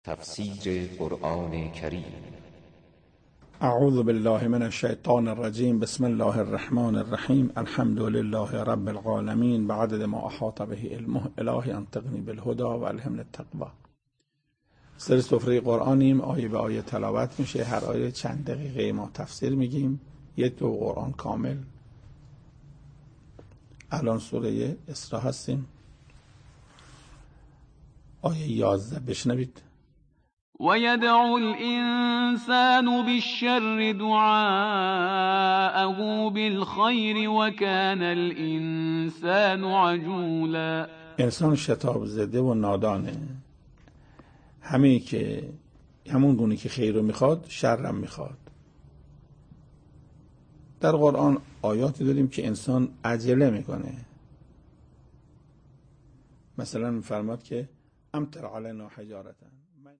تفسیر قرآن کریم. اعوذ بالله من الشیطان الرجیم. بسم الله الرحمن الرحیم. الحمد لله رب العالمین بعدد ما احاط به علمه. الهی انطقنی بالهدى و الهمنی التقوی. سر سفره قرآنیم، آیه به آیه تلاوت میشه. هر آیه چند دقیقه ما تفسیر میگیم، یک دو قرآن کامل. الان سوره اسراء هستیم، آیه 11. بشنوید. وَيَدْعُ الْإِنسَانُ بِالشَّرِّ دُعَاءَهُ بِالْخَيْرِ وَكَانَ الْإِنسَانُ عَجُولًا. انسان شتاب زده و نادانه، همون گونه که خیر رو میخواد شرم میخواد. در قرآن آیاتی داریم که انسان عجله میکنه. مثلا میفرماد که امطر علینا حجارة،